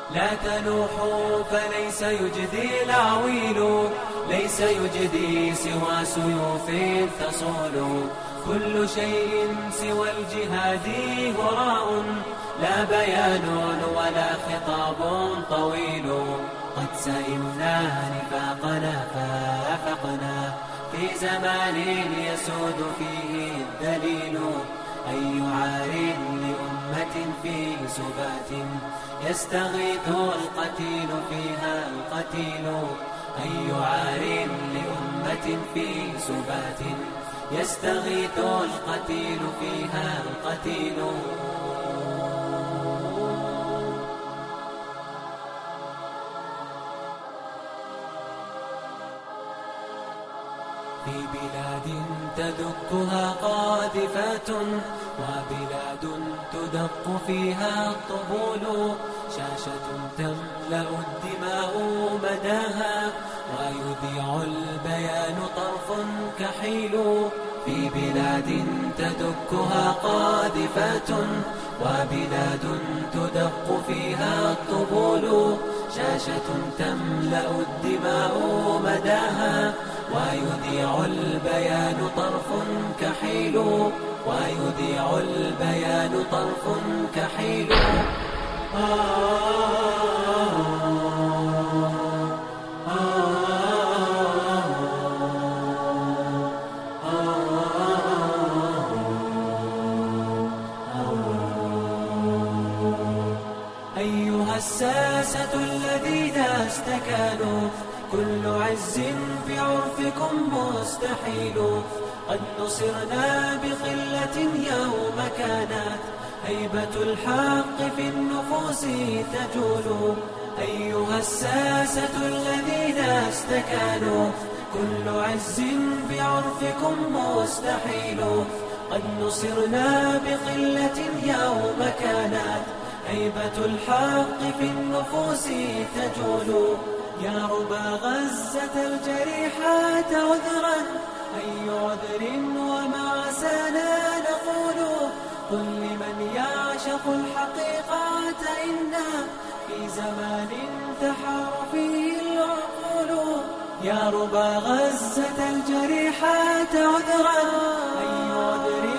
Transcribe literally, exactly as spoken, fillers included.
لا تنوحوا فليس يجدي العويل، ليس يجدي سوى سيوف تصول. كل شيء سوى الجهاد هراء، لا بيان ولا خطاب طويل. قد سئمنا نفاقنا فافقنا في زمان يسود فيه الدليل. أي عار لأمة في سبات يستغيث القتيل فيها القتيل. أي عار لأمة في سبات يستغيث القتيل فيها القتيل. في بلاد تدكها قاذفات، وبلاد تدق فيها الطبول. شاشة تملأ الدماء مداها، ويذيع البيان طرف كحيل. في بلاد تدكها قاذفات، وبلاد تدق فيها الطبول. شاشة تملأ الدماء مداها، ويذيع البيان طرف كحيل. ويذيع البيان طرف كحيل. أيها الساسة الذين استكانوا، كل عز بعرفكم مستحيل. قد نصرنا بقلة يوم كانت هيبة الحق في النفوس تجول. أيها الساسة الذين استكانوا، كل عز بعرفكم مستحيل. قد نصرنا بقلة يوم كانت هيبة الحق في النفوس تجول. يا ربا غزة الجريحات عذرا، أي عذر وما عسانا نقول. قل لمن يعشق الحقيقة إنا في زمان تحار فيه العقول. يا ربا غزة الجريحات عذرا، أي عذر